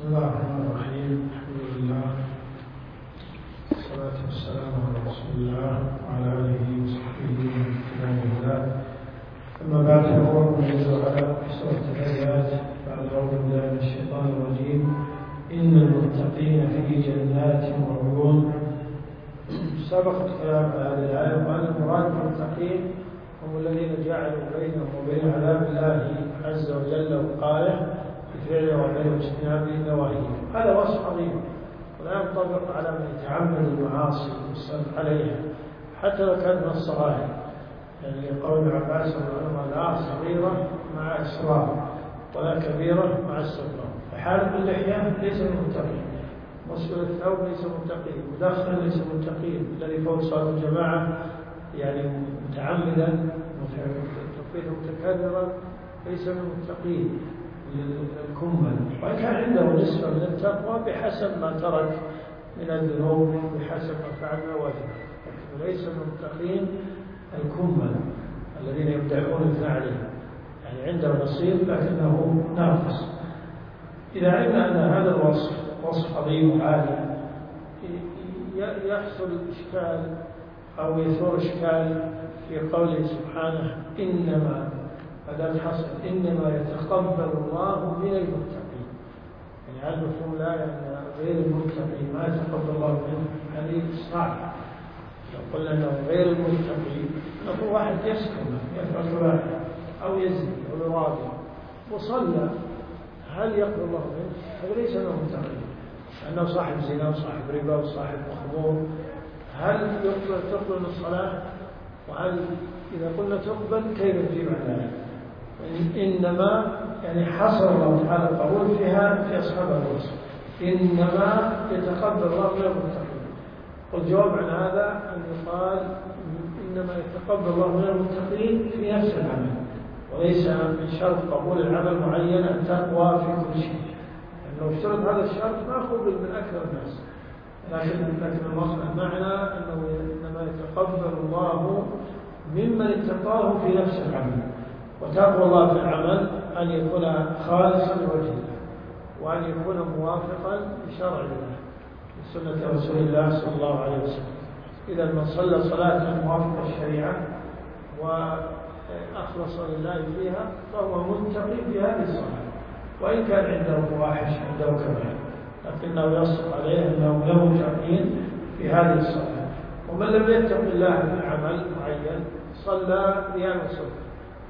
بسم الله الرحمن الرحيم. الحمد لله والصلاة والسلام على رسول الله وعلى آله وصحبه ومن تبعهم. أما بعد فأقول جل وعلا في سورة الذاريات بعد أعوذ بالله من الشيطان الرجيم: إن المتقين في جنات وعيون. سبق الكلام على هذه الآية وأن المراد بالمتقين هم الذين جعلوا بينهم وبين عذاب الله عز وجل وقاية بفعل وعمل واجتناب نواهيه. هذا وصف عظيم ولا ينطبق على من يتعمد المعاصي والسلف عليها حتى لو كان من الصغائر. يعني قول ابن عباس رضي الله عنه: لا صغيرة مع إصرار ولا كبيرة مع استغفار. فحالق اللحية ليس من المتقين، مسبل الثوب ليس متقي، مدخن ليس متقي، الذي فوق صلاة الجماعة يعني متعمدا تكفيره متكررا ليس من المتقين. الكمل وإن كان عنده نسبة من التقوى بحسب ما ترك من الذنوب بحسب ما فعل من الواجب، لكن ليس من المتقين الكمل الذين يبدعون الاثناء عليه، يعني عنده نصيب لكنه ناقص. إذا علمنا أن هذا الوصف وصف عظيم وعالي يحصل إشكال أو يثور إشكال في قوله سبحانه: إنما هذا الحصر إنما يتقبل الله من المتقين. يعني هذا مفهوم لا يعني غير المتقين ما يتقبل الله منه، هذه صعب. لو قلنا أنه غير المتقين نقول واحد يسكن يفعل كبائر أو يزني أو يراضي وصلى، هل يقبل الله منه؟ هذا ليس من المتقين، لأنه صاحب زنا وصاحب ربا وصاحب خمور. هل تقبل الصلاة؟ وهل إذا قلنا تقبل كيف نجيب عن ذلك؟ إنما يعني حصر الله تعالى القبول فيها في أصحاب الوصف، إنما يتقبل الله من المتقين. والجواب عن هذا أن يقال إنما يتقبل الله من المتقين في نفس العمل، وليس من شرط قبول العمل معين التقوى في كل شيء. لو اشترط هذا الشرط ما قبل من أكثر الناس، لكن المعنى أنه إنما يتقبل الله ممن اتقاه في نفس العمل. وتقوى الله في العمل أن يكون خالصا لوجه الله، وأن يكون موافقا لشرع الله لسنة رسول الله صلى الله عليه وسلم. إذا من صلى صلاة موافقة الشريعة وأخلص لله فيها فهو متقي في هذه الصلاة، وإن كان عنده فواحش عنده كبائر، لكنه يصدق عليه أنه له متقين في هذه الصلاة. ومن لم يتق الله في عمل معين صلى رياء وسمعة،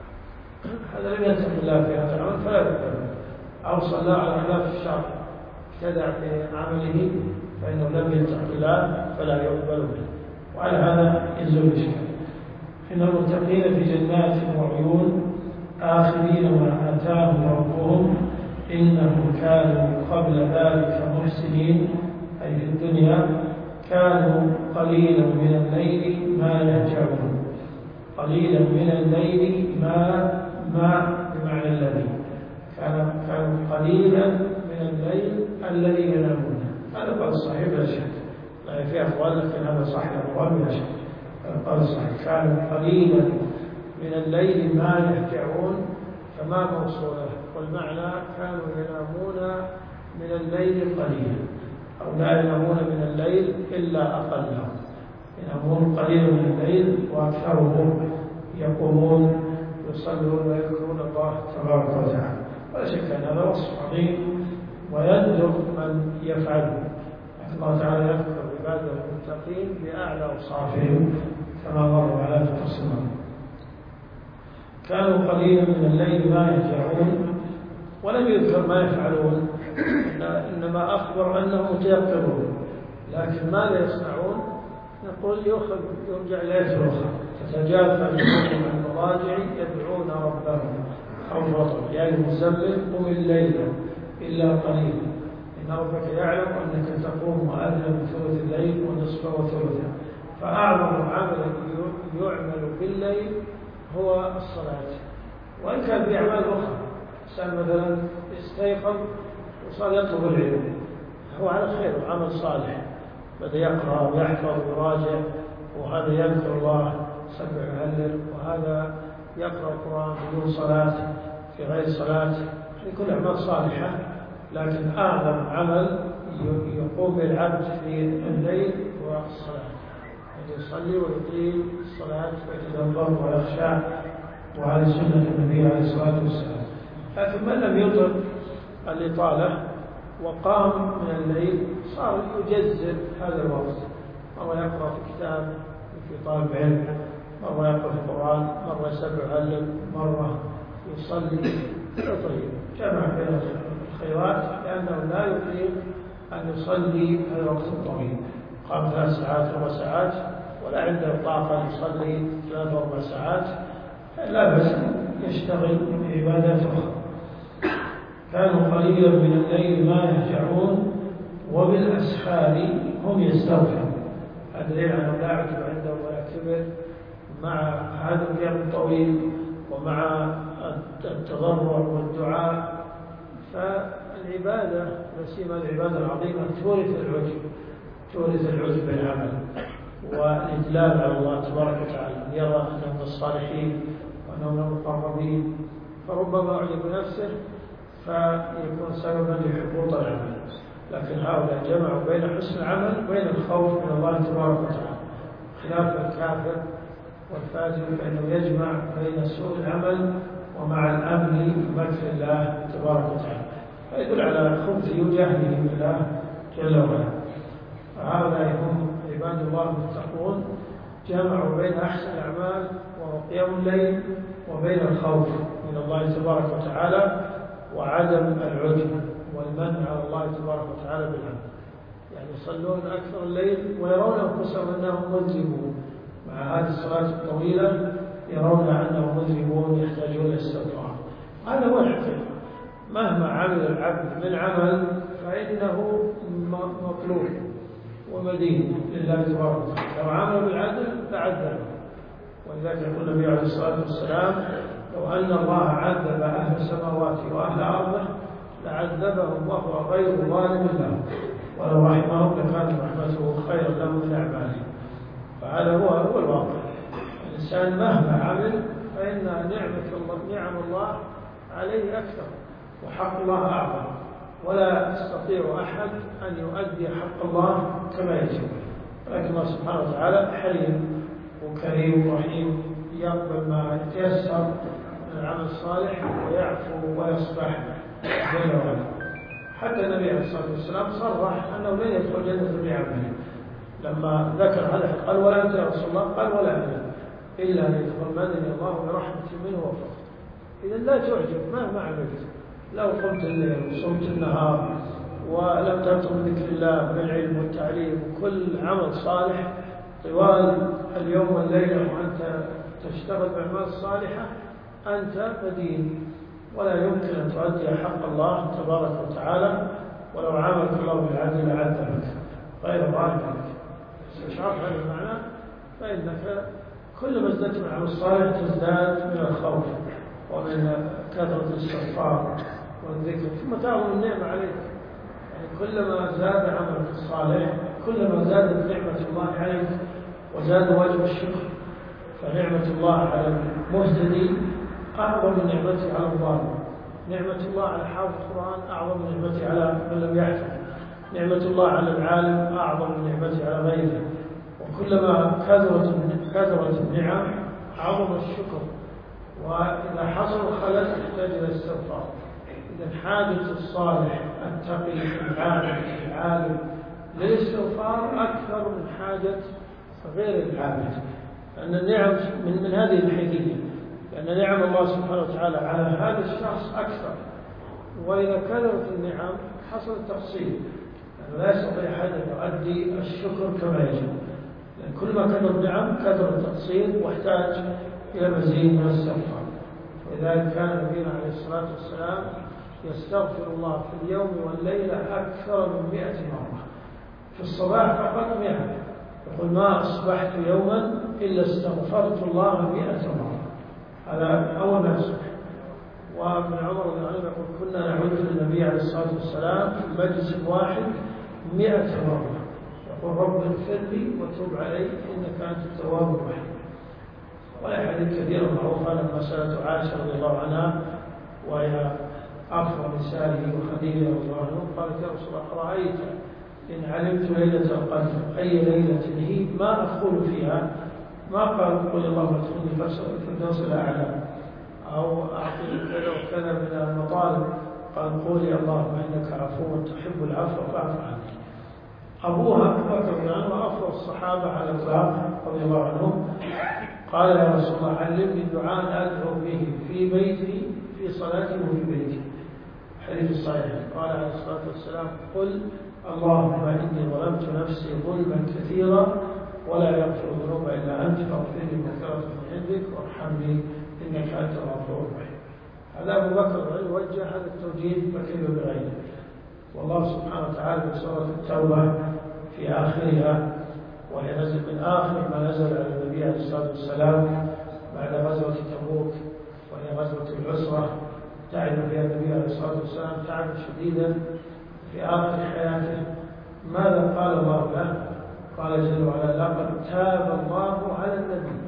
هذا لم يتق الله في هذا العمل فلا يقبل، أو صلى على خلاف الشرع ابتدع في عمله فإنه لم يتق الله فلا يقبل منه. وعلى هذا ينزل الإشكال: إن المتقين في جنات وعيون آخذين ما آتاهم ربهم إنهم كانوا قبل ذلك محسنين، أي في الدنيا كانوا قليلا من الليل ما يهجعون. قليلا من الليل ما بمعنى الذي كانوا قليلا من الليل الذي ينامون. هذا قال الصحيح بلا شك، لا في أقوال لكن هذا صحيح الأقوال بلا شك. قال الصحيح كانوا قليلا من الليل ما يهجعون، فما موصوله، والمعنى كانوا ينامون من الليل قليلا، أو لا ينامون من الليل إلا أقله، ينامون قليلا من الليل وأكثرهم يقومون يصلون ويذكرون الله تبارك وتعالى. ولا شك أن هذا وصف عظيم ويندر من يفعله. الله تعالى يذكر عباده المتقين بأعلى أوصافهم كما مر على تقسيمهم. كانوا قليلا من الليل ما يهجعون، ولم يذكر ما يفعلون، إنما أخبر أنهم متيقظون، لكن ماذا يصنعون؟ نقول يرجع إليه الأخرى: تتجافى جنوبهم عن المضاجع يدعون ربهم خوفا وطمعا. يعني المزمل قم الليل إلا قليلا إن ربك يعلم أنك تقوم أدنى من ثلث الليل ونصفه وثلثه. فأعظم عمل يعمل بالليل هو الصلاة، وإن كان في أعمال أخرى. إنسان مثلا استيقظ وصار يطلب العلم، هو على خير وعمل صالح، بدأ يقرأ ويحفظ ويراجع، وهذا يذكر الله سبح ويهلل، وهذا يقرأ القرآن بدون صلاة في غير صلاة، في كل أعمال صالحة لكن أعظم عمل يقوم بالعبد في الليل هو الصلاة، أن يصلي ويطيل الصلاة ويتدبر ويخشع، وعلى سنة النبي عليه الصلاة والسلام. لكن من لم يطل الإطالة وقام من الليل صار يجزء هذا الوقت، مرة يقرأ في كتاب في طالب علم، مرة يقرأ في القرآن، مرة يسبح علم، مرة يصلي. طيب جمع بين الخيرات، لأنه لا يطيق أن يصلي هذا الوقت الطويل، قام 3 ساعات 4 ساعات ولا عنده طاقة يصلي 3 4 ساعات، لا بس يشتغل بعبادات أخرى. كانوا قليلا من الليل ما يهجعون وبالأسحار هم يستغفرون. هذا دليل على أنه لا عتب عنده ولا كبر، مع هذا القيام الطويل ومع التضرع والدعاء. فالعبادة لا سيما العبادة العظيمة تورث العجب بالعمل والإدلال على الله تبارك وتعالى، أن يرى أنه من الصالحين وأنه من المقربين، فربما أعجب بنفسه فيكون سببا لحبوط العمل. لكن هؤلاء جمعوا بين حسن العمل وبين الخوف من الله تبارك وتعالى، خلاف الكافر والفاجر فإنه يجمع بين سوء العمل ومع الأمن بمكر الله تبارك وتعالى، فيدل على خبثه وجهله بالله جل وعلا. فهؤلاء هم عباد الله المتقون، جمعوا بين أحسن الأعمال وهو قيام الليل وبين الخوف من الله تبارك وتعالى وعدم العجب والمن على الله تبارك وتعالى بالعمل. يعني يصلون أكثر الليل ويرون أنفسهم أنهم مذنبون، مع هذه الصلاة الطويلة يرون أنهم مذنبون يحتاجون الاستغفار. هذا هو الحقيقة. مهما عمل العبد من عمل فإنه مطلوب ومدين لله تبارك وتعالى. لو عمل بالعدل لعذبه، ولذلك يقول النبي عليه الصلاة والسلام: لو أن الله عذب أهل السماوات وأهل أرضه لعذبهم وهو غير ظالم لهم، ولو رحمهم لكانت رحمته خيرا لهم من أعمالهم. فهذا هو الواقع. الإنسان مهما عمل فإن نعم الله عليه أكثر وحق الله أعظم، ولا يستطيع أحد أن يؤدي حق الله كما يجب. لكن الله سبحانه وتعالى حليم وكريم ورحيم، يقبل ما يتيسر من العمل الصالح ويعفو ويصفح جل وعلا. حتى النبي عليه الصلاة والسلام صرح أنه لن يدخل الجنة بعمله، لما ذكر هذا قال: ولا أنت يا رسول الله؟ قال: ولا أنا، إلا أن يتغمدني الله برحمة منه وفضل. إذا لا تعجب مهما عملت، لو قمت الليل وصمت النهار ولم تترك ذكر الله بالعلم والتعليم وكل عمل صالح طوال اليوم والليلة وأنت تشتغل بالأعمال الصالحة، أنت مدين ولا يمكن أن تؤدي حق الله تبارك وتعالى، ولو عاملك الله بالعدل لعذبك غير ظالم لك. استشعرت هذا المعنى؟ فإنك كل ما ازددت من العمل الصالح تزداد من الخوف ومن كثرة الاستغفار والذكر، ثم تعظم النعمة عليك. يعني كلما زاد عملك الصالح كلما زادت نعمة الله عليك وزاد واجب الشكر. فنعمة الله على المهتدي أعظم من نعمته على الظالم، نعمة الله على حافظ القرآن أعظم من نعمته على من لم يحفظ، نعمة الله على العالم أعظم من نعمته على غيره. وكلما كثرت النعم عظم الشكر، وإذا حصل الخلل يحتاج إلى الاستغفار. إذا حاجة الصالح التقي العالم للاستغفار أكثر من حاجة غير العابد، لأن النعم من هذه الحيثية، لأن نعم الله سبحانه وتعالى على هذا الشخص أكثر، وإذا كثرت النعم حصل التقصير، يعني لا يستطيع أحد أن يؤدي الشكر كما يجب، لأن كل ما كثر النعم كثر التقصير واحتاج إلى مزيد من الاستغفار. ولذلك كان نبينا عليه الصلاة والسلام يستغفر الله في اليوم والليلة أكثر من 100 مرة، في الصباح فقط 100، يقول: ما أصبحت يوما إلا استغفرت الله 100 مرة. هذا أول ما يصبح. وابن عمر رضي الله عنه يقول: كنا نعود للنبي عليه الصلاة والسلام في مجلس واحد 100 مرة، يقول: رب اغفر لي وتوب علي إنك أنت التواب الرحيم. ولا حديث كثير معروفة لما سألت عائشة رضي الله عنها وهي أفضل نسائه وخديجة رضي الله عنها قالت يا رسول الله أرأيت إن علمت ليلة القدر أي ليلة هي ما أدخل فيها، ما قال قل اللهم ادخلني في الفردوس الأعلى أو أعطني كذا وكذا من المطالب، قال قولي اللهم إنك عفو تحب العفو فاعف عني. أبوها أبو بكر بن عنه أفضل الصحابة على الإطلاق رضي الله عنهم قال يا رسول الله علمني دعاء أدعو به في بيتي في صلاتي وفي بيتي، حديث الصحيح. قال عليه الصلاة والسلام قل اللهم إني ظلمت نفسي ظلما كثيرا ولا يغفر الذنوب إلا أنت فاغفر لي مغفرة من عندك وارحمني إنك أنت الغفور الرحيم. هذا أبو بكر يوجه هذا التوجيه فكيف بغيره. والله سبحانه وتعالى في سورة التوبة في آخرها، وهي نزل من آخر ما نزل على النبي عليه الصلاة والسلام بعد غزوة تبوك، وهي غزوة العسرة تعب فيها النبي عليه الصلاة والسلام تعبا شديدا في آخر حياته. ماذا قال الله له؟ قال جل وعلا لقد تاب الله على النبي.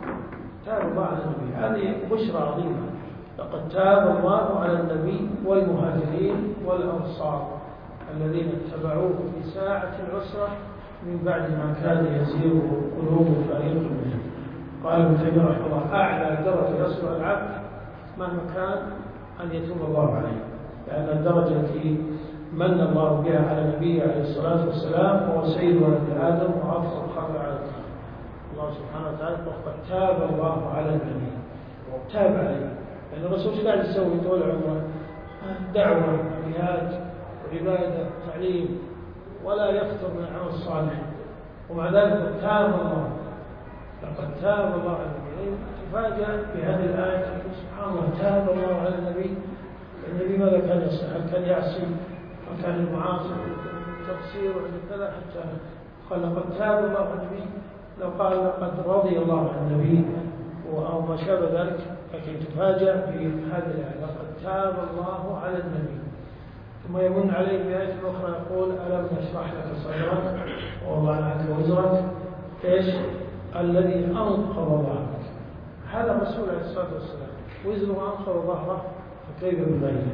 تاب الله على النبي، هذه بشرى عظيمة. لقد تاب الله على النبي والمهاجرين والأنصار الذين اتبعوه في ساعة العسرة من بعد ما كان يزيغ قلوب فريق منهم. قال ابن تيمية رحمه الله أعلى درجة يصل العبد مهما كان أن يتوب الله عليه، لأن الدرجة التي من الله بها على النبي عليه الصلاة والسلام هو سيد ولد آدم وأفضل الخلق على الأرض. الله سبحانه وتعالى وقد تاب الله على النبي وتاب عليه، لأن الرسول ايش قاعد يسوي طول عمره؟ دعوة جهاد وعبادة تعليم ولا يفتر من العمل الصالح، ومع ذلك تاب الله. لقد تاب الله على النبي. تفاجأ بهذه الآية سبحان الله تاب الله على النبي. النبي ماذا كان يصنع؟ هل كان يعصي وكان المعاصي والتقصير وكذا حتى قال لقد تاب الله على النبي؟ لو قال لقد رضي الله عن النبي أو ما شابه ذلك، لكن تفاجأ بهذه الآية لقد تاب الله على النبي. ثم يمن عليه بآية أخرى يقول ألم نشرح لك صدرك ووضعنا عنك وزرك ايش؟ الذي أنقض ظهرك. هذا الرسول عليه الصلاة والسلام وزره أنقض ظهره فكيف بغيره.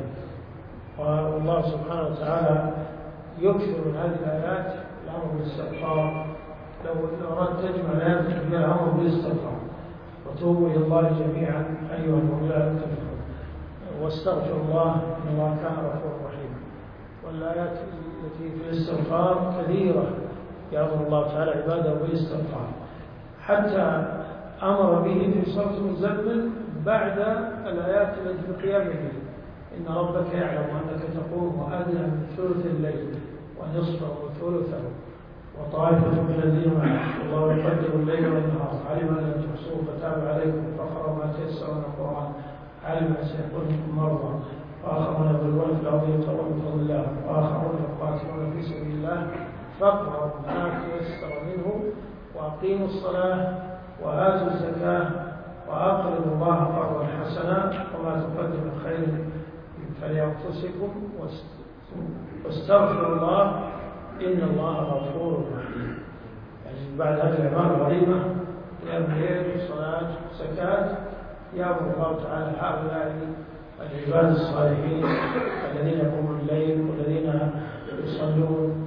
والله سبحانه وتعالى يكثر من هذه الآيات الأمر بالاستغفار. لو أردت تجمع الآيات فيها الأمر بالاستغفار وتوبوا إلى الله جميعا أيها المؤمنون واستغفر الله إن الله كان غفورا رحيما. والآيات التي في الاستغفار كثيرة يأمر الله تعالى عباده بالاستغفار، حتى أمر به في سورة المزمل بعد الآيات التي في القيام به. إن ربك يعلم أنك تقوم أدنى من ثلث الليل ونصفه وثلثه وطائفة من الذين معه والله يقدر الليل والنهار علم أن لم تحصوه فتاب عليكم فاقرأوا ما تيسر من القرآن علم أن سيكون منكم مرضى وآخرون يضلون في الأرض يبتغون من فضل الله وآخرون يقاتلون في سبيل الله فاقرأوا ما تيسر منه وأقيموا الصلاة وآتوا الزكاة وأقرضوا الله قرضا حسنا وما تقدموا من خير فلأنفسكم واستغفروا الله إن الله غفور رحيم. يعني بعد هذه الأعمال العظيمة قيام الليل صلاة زكاة يأمر الله تعالى هؤلاء العباد الصالحين الذين يقومون الليل والذين يصلون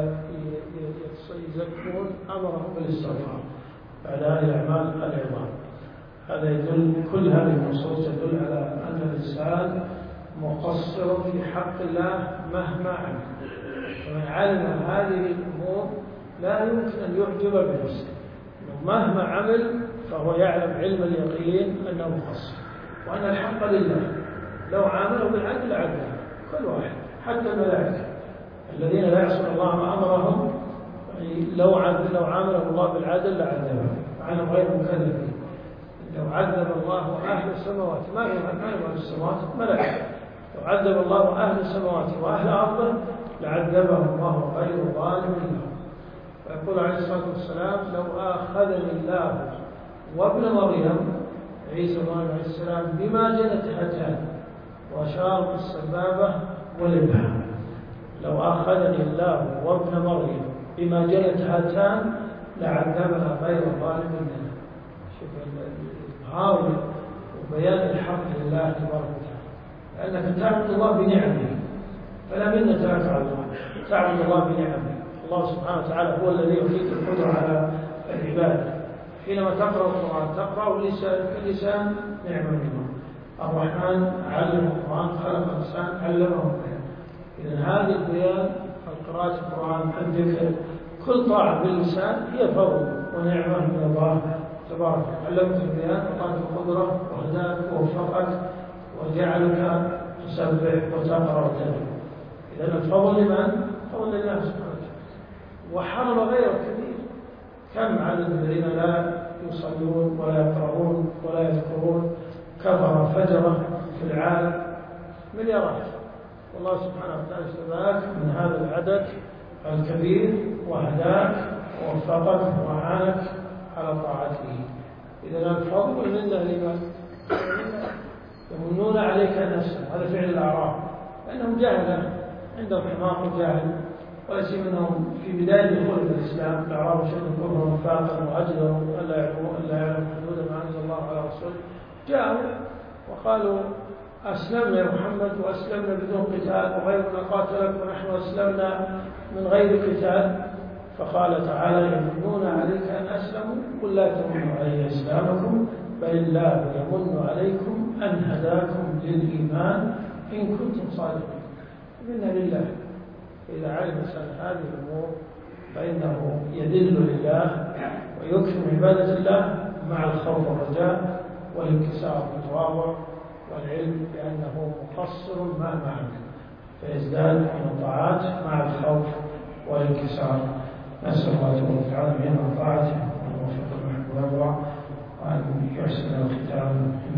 ويزكون أمرهم بالاستغفار بعد هذه الأعمال العظام. هذا يدل، كل هذه النصوص تدل على أن الإنسان مقصر في حق الله مهما عمل، ومن علم هذه الأمور لا يمكن أن يعجب بنفسه. مهما عمل فهو يعلم علم اليقين أنه مقصر وأن الحق لله. لو عاملوا بالعدل لعدل كل واحد، حتى الملائكة الذين لا يعصون الله ما أمرهم لو عاملهم الله بالعدل لعذبهم عنهم غير مكلفين. لو عذب الله أهل السماوات ما هم أهل السماوات ملائكة، لو عذب الله أهل السماوات وأهل أرضه لعذبهم الله غير ظالم لهم. ويقول عليه الصلاة والسلام لو آخذني الله وابن مريم عيسى عليه السلام بما جنت هاتان وأشار بالسبابة والإبهام، لو آخذني الله وابن مريم بما جنت هاتان لعذبنا غير ظالم لنا. شوف الإظهار وبيان الحق لله تبارك وتعالى. لأنك تعبد الله بنعمه، فلا منة لك على الله، تعبد الله بنعمه. الله سبحانه وتعالى هو الذي يعطيك القدرة على العبادة. حينما تقرأ القرآن تقرأ اللسان نعمة منه. الرحمن علم القرآن، خلق الإنسان علمه البيان. إذن هذه البيان، قراءة القرآن، الذكر، كل طاعة باللسان هي فضل ونعمة من الله تبارك. علمك البيان وأعطاك القدرة وهداك ووفقك وجعلك تسبح وتقرأ وتدعو. إذن الفضل لمن؟ فضل لله سبحانه وتعالى. وحرم غيره كبير. كم عدد الذين لا يصلون ولا يقرؤون ولا يذكرون، كفر فجرة في العالم مليارات، والله سبحانه وتعالى سباك من هذا العدد الكبير وهداك ووفقك وأعانك على طاعته. إذا الفضل منا لمن؟ يمنون عليك أن أسلم، هذا فعل الأعراب، لأنهم جاهلة، عندهم حماق وجاهل، وليس منهم في بداية دخول الإسلام. الأعراب شد كفرا ونفاقا وأجدروا ألا يعلموا حدود ما أنزل الله على رسوله، جاءوا وقالوا أسلمنا يا محمد وأسلمنا بدون قتال وغيرنا قاتلك ونحن أسلمنا من غير قتال. فقال تعالى يمنون عليك أن أسلموا قل لا تمنوا علي إسلامكم بل الله يمن عليكم أن هداكم للإيمان إن كنتم صادقين. منا لله. إذا علم الإنسان هذه الأمور فإنه يدل لله ويكرم عبادة الله مع الخوف والرجاء والانكسار والتواضع والعلم بأنه مقصر مع المعنى، فيزداد من الطاعات مع الخوف والانكسار. نسأل الله تبارك وتعالى من طاعته وأن يوفقنا وأن يحسن الختام.